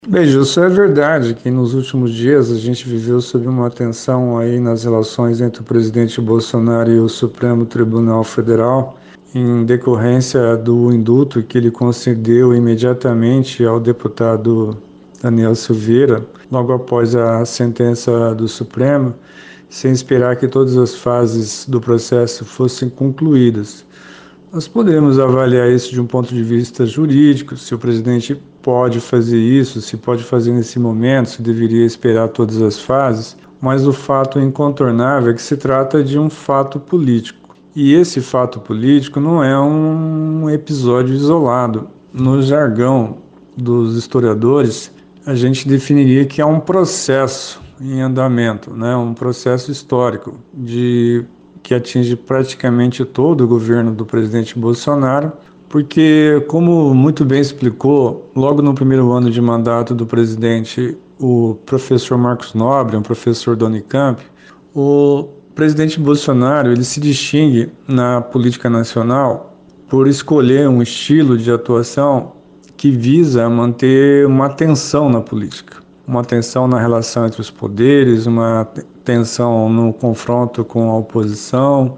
Veja, isso é verdade que nos últimos dias a gente viveu sob uma tensão aí nas relações entre o presidente Bolsonaro e o Supremo Tribunal Federal, em decorrência do indulto que ele concedeu imediatamente ao deputado Daniel Silveira, logo após a sentença do Supremo, sem esperar que todas as fases do processo fossem concluídas. Nós podemos avaliar isso de um ponto de vista jurídico, se o presidente pode fazer isso, se pode fazer nesse momento, se deveria esperar todas as fases, mas o fato incontornável é que se trata de um fato político. E esse fato político não é um episódio isolado. No jargão dos historiadores, a gente definiria que é um processo em andamento, né? Um processo histórico que atinge praticamente todo o governo do presidente Bolsonaro, porque, como muito bem explicou, logo no primeiro ano de mandato do presidente, o professor Marcos Nobre, um professor da Unicamp, o presidente Bolsonaro ele se distingue na política nacional por escolher um estilo de atuação que visa manter uma tensão na política, uma tensão na relação entre os poderes, uma tensão no confronto com a oposição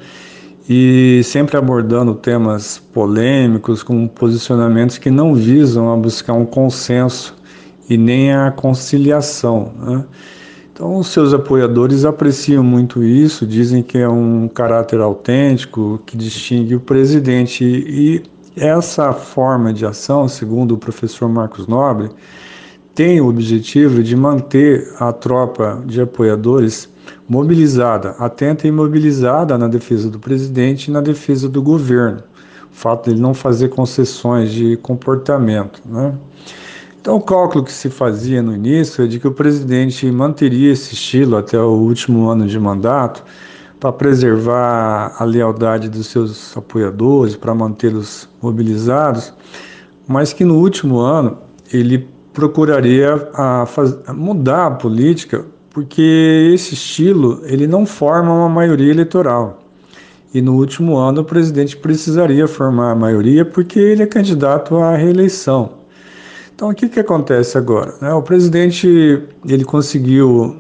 e sempre abordando temas polêmicos com posicionamentos que não visam a buscar um consenso e nem a conciliação, né? Então, os seus apoiadores apreciam muito isso, dizem que é um caráter autêntico que distingue o presidente. E essa forma de ação, segundo o professor Marcos Nobre, tem o objetivo de manter a tropa de apoiadores mobilizada, atenta e mobilizada na defesa do presidente e na defesa do governo. O fato de ele não fazer concessões de comportamento, né? Então, o cálculo que se fazia no início é de que o presidente manteria esse estilo até o último ano de mandato para preservar a lealdade dos seus apoiadores, para mantê-los mobilizados, mas que no último ano ele procuraria mudar a política, porque esse estilo ele não forma uma maioria eleitoral. E no último ano o presidente precisaria formar a maioria porque ele é candidato à reeleição. Então, o que acontece agora, né? O presidente ele conseguiu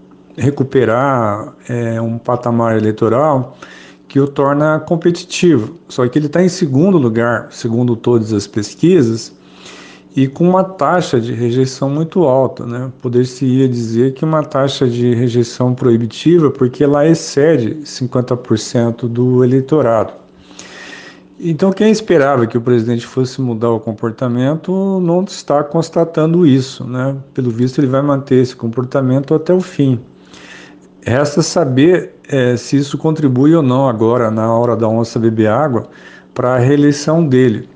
recuperar um patamar eleitoral que o torna competitivo. Só que ele está em segundo lugar, segundo todas as pesquisas, e com uma taxa de rejeição muito alta, né? Poder-se-ia dizer que uma taxa de rejeição proibitiva, porque ela excede 50% do eleitorado. Então, quem esperava que o presidente fosse mudar o comportamento não está constatando isso, né? Pelo visto, ele vai manter esse comportamento até o fim. Resta saber se isso contribui ou não agora, na hora da onça beber água, para a reeleição dele.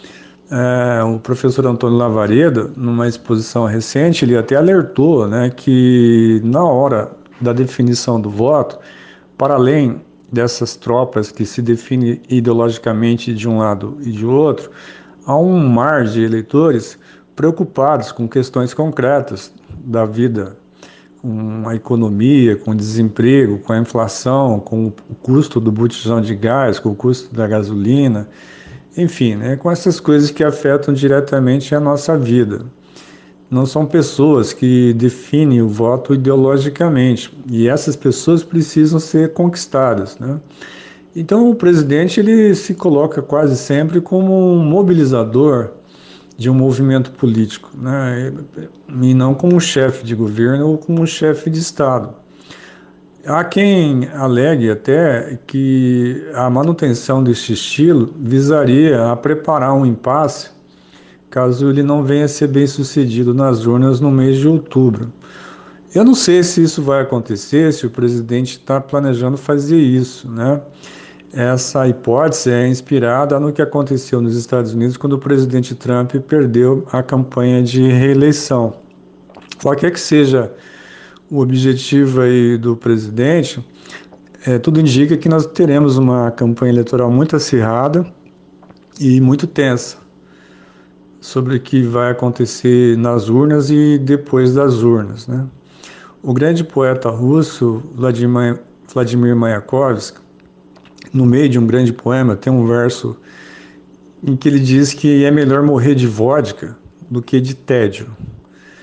O professor Antônio Lavareda, numa exposição recente, ele até alertou, né, que na hora da definição do voto, para além dessas tropas que se definem ideologicamente de um lado e de outro, há um mar de eleitores preocupados com questões concretas da vida, com a economia, com o desemprego, com a inflação, com o custo do botijão de gás, com o custo da gasolina, enfim, né, com essas coisas que afetam diretamente a nossa vida. Não são pessoas que definem o voto ideologicamente, e essas pessoas precisam ser conquistadas, né? Então o presidente ele se coloca quase sempre como um mobilizador de um movimento político, né? E não como chefe de governo ou como chefe de Estado. Há quem alegue até que a manutenção deste estilo visaria a preparar um impasse caso ele não venha a ser bem sucedido nas urnas no mês de outubro. Eu não sei se isso vai acontecer, se o presidente está planejando fazer isso, né? Essa hipótese é inspirada no que aconteceu nos Estados Unidos quando o presidente Trump perdeu a campanha de reeleição. Qualquer que seja o objetivo aí do presidente, tudo indica que nós teremos uma campanha eleitoral muito acirrada e muito tensa sobre o que vai acontecer nas urnas e depois das urnas, né? O grande poeta russo Vladimir Mayakovsky, no meio de um grande poema, tem um verso em que ele diz que é melhor morrer de vodka do que de tédio.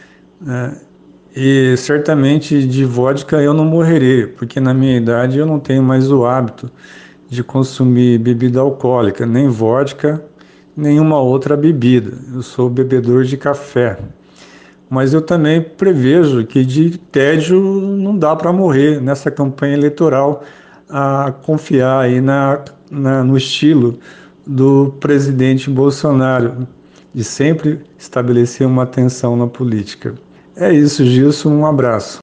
E certamente de vodka eu não morrerei, porque na minha idade eu não tenho mais o hábito de consumir bebida alcoólica, nem vodka, nenhuma outra bebida. Eu sou bebedor de café. Mas eu também prevejo que de tédio não dá para morrer nessa campanha eleitoral a confiar aí no estilo do presidente Bolsonaro, de sempre estabelecer uma atenção na política. É isso, Gilson, um abraço.